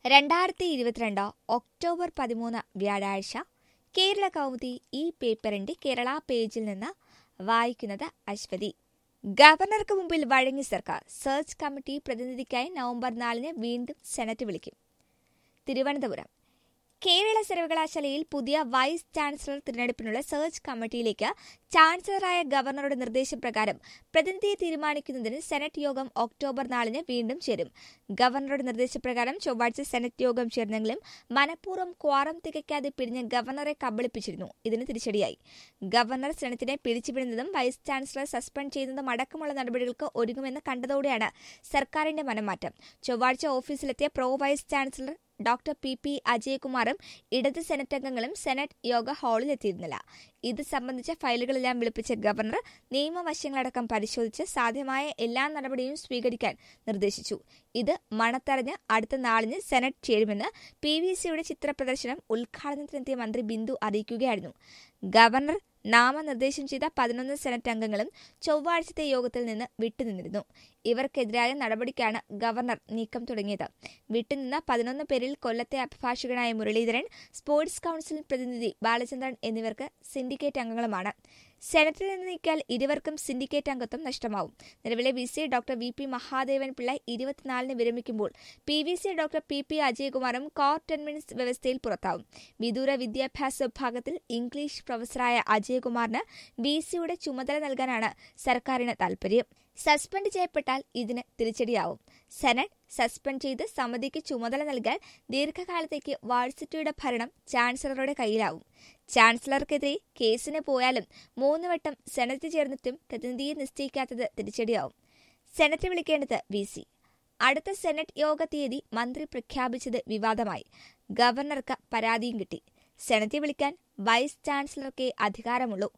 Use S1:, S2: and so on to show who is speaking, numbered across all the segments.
S1: 2022 October 13 വ്യാഴാഴ്ച കേരള കൗമുദി ഈ പേപ്പറിന്റെ കേരള പേജിൽ നിന്ന് വായിക്കുന്നത് അശ്വതി. ഗവർണർക്ക് മുമ്പിൽ വഴങ്ങി സർക്കാർ. സെർച്ച് കമ്മിറ്റി പ്രതിനിധിക്കായി നവംബർ 4 വീണ്ടും സെനറ്റ് വിളിക്കും. തിരുവനന്തപുരം. കേരള സർവകലാശാലയിൽ പുതിയ വൈസ് ചാൻസലർ തിരഞ്ഞെടുപ്പിനുള്ള സെർച്ച് കമ്മിറ്റിയിലേക്ക് ചാൻസലറായ ഗവർണറുടെ നിർദ്ദേശപ്രകാരം പ്രതിനിധിയെ തീരുമാനിക്കുന്നതിന് സെനറ്റ് യോഗം ഒക്ടോബർ 4 വീണ്ടും ചേരും. ഗവർണറുടെ നിർദ്ദേശപ്രകാരം ചൊവ്വാഴ്ച സെനറ്റ് യോഗം ചേർന്നെങ്കിലും മനഃപൂർവ്വം ക്വാറം തികയ്ക്കാതെ പിരിഞ്ഞ് ഗവർണറെ കബളിപ്പിച്ചിരുന്നു. ഇതിന് തിരിച്ചടിയായി. ഗവർണർ സെനറ്റിനെ പിരിച്ചുവിടുന്നതും വൈസ് ചാൻസലർ സസ്പെൻഡ് ചെയ്യുന്നതും അടക്കമുള്ള നടപടികൾക്ക് ഒരുങ്ങുമെന്ന് കണ്ടതോടെയാണ് സർക്കാരിന്റെ മനംമാറ്റം. ചൊവ്വാഴ്ച ഓഫീസിലെത്തിയ pro vice chancellor doctor P അജയകുമാറും ഇടത് സെനറ്റ് അംഗങ്ങളും സെനറ്റ് യോഗ ഹാളിൽ എത്തിയിരുന്നില്ല. ഇത് സംബന്ധിച്ച ഫയലുകളെല്ലാം വിളിപ്പിച്ച ഗവർണർ നിയമവശങ്ങളടക്കം പരിശോധിച്ച് സാധ്യമായ എല്ലാ നടപടിയും സ്വീകരിക്കാൻ നിർദ്ദേശിച്ചു. ഇത് മണത്തറിഞ്ഞ് അടുത്ത നാളിന് സെനറ്റ് ചേരുമെന്ന് PVCയുടെ ചിത്രപ്രദർശനം ഉദ്ഘാടനത്തിനെത്തിയ മന്ത്രി ബിന്ദു അറിയിക്കുകയായിരുന്നു. ഗവർണർ നാമനിർദ്ദേശം ചെയ്ത 11 സെനറ്റ് അംഗങ്ങളും ചൊവ്വാഴ്ചത്തെ യോഗത്തിൽ നിന്ന് വിട്ടുനിന്നിരുന്നു. ഇവർക്കെതിരായ നടപടിക്കാണ് ഗവർണർ നീക്കം തുടങ്ങിയത്. വിട്ടുനിന്ന 11 പേരിൽ കൊല്ലത്തെ അഭിഭാഷകനായ മുരളീധരൻ, സ്പോർട്സ് കൌൺസിൽ പ്രതിനിധി ബാലചന്ദ്രൻ എന്നിവർക്ക് സിൻഡിക്കേറ്റ് അംഗങ്ങളുമാണ്. സെനറ്റിൽ നിന്ന് നീക്കിയാൽ ഇരുവർക്കും സിൻഡിക്കേറ്റ് അംഗത്വം നഷ്ടമാവും. നിലവിലെ VC doctor VP Mahadevan Pillai 24 വിരമിക്കുമ്പോൾ PVC ഡോക്ടർ PP അജയകുമാറും കോർ ടെൻമെന്റ്സ് വ്യവസ്ഥയിൽ പുറത്താവും. വിദൂര വിദ്യാഭ്യാസ വിഭാഗത്തിൽ ഇംഗ്ലീഷ് പ്രൊഫസറായ അജയകുമാറിന് VCയുടെ ചുമതല നൽകാനാണ് സർക്കാരിന് താൽപര്യം. സസ്പെൻഡ് ചെയ്യപ്പെട്ടാൽ ഇതിന് തിരിച്ചടിയാവും. സെനറ്റ് സസ്പെൻഡ് ചെയ്ത് സമിതിക്ക് ചുമതല നൽകാൻ ദീർഘകാലത്തേക്ക് വാഴ്സിറ്റിയുടെ ഭരണം ചാൻസലറുടെ കയ്യിലാവും. ചാൻസലർക്കെതിരെ കേസിന് പോയാലും 3 വട്ടം സെനറ്റ് ചേർന്നിട്ടും പ്രതിനിധിയെ നിശ്ചയിക്കാത്തത് തിരിച്ചടിയാവും. സെനറ്റ് വിളിക്കേണ്ടത് VC. അടുത്ത സെനറ്റ് യോഗ തീയതി മന്ത്രി പ്രഖ്യാപിച്ചത് വിവാദമായി. ഗവർണർക്ക് പരാതിയും കിട്ടി. സെനറ്റ് വിളിക്കാൻ വൈസ് ചാൻസലർക്കേ അധികാരമുള്ളൂ.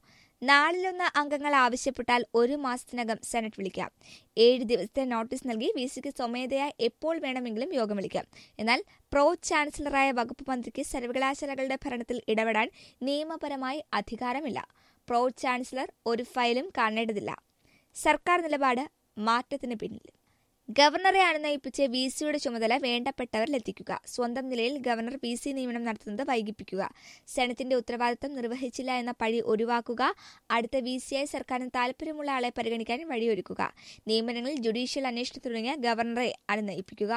S1: 4 അംഗങ്ങൾ ആവശ്യപ്പെട്ടാൽ 1 മാസത്തിനകം സെനറ്റ് വിളിക്കാം. 7 ദിവസത്തെ നോട്ടീസ് നൽകി VCക്ക് സ്വമേധയാ എപ്പോൾ വേണമെങ്കിലും യോഗം വിളിക്കാം. എന്നാൽ പ്രോ ചാൻസലറായ വകുപ്പ് മന്ത്രിക്ക് സർവകലാശാലകളുടെ ഭരണത്തിൽ ഇടപെടാൻ നിയമപരമായി അധികാരമില്ല. പ്രോ ചാൻസലർ ഒരു ഫയലും കാണേണ്ടതില്ല. സർക്കാർ നിലപാട് മാറ്റത്തിന് പിന്നിൽ. ഗവർണറെ അണുനയിപ്പിച്ച് VCയുടെ ചുമതല വേണ്ടപ്പെട്ടവരിലെത്തിക്കുക. സ്വന്തം നിലയിൽ ഗവർണർ VC നിയമനം നടത്തുന്നത് വൈകിപ്പിക്കുക. സെനറ്റിന്റെ ഉത്തരവാദിത്തം നിർവഹിച്ചില്ല എന്ന പഴി ഒഴിവാക്കുക. അടുത്ത VCയായി സർക്കാരിന് താൽപര്യമുള്ള ആളെ പരിഗണിക്കാൻ വഴിയൊരുക്കുക. നിയമനങ്ങളിൽ ജുഡീഷ്യൽ അന്വേഷണം തുടങ്ങിയ ഗവർണറെ അണുനയിപ്പിക്കുക.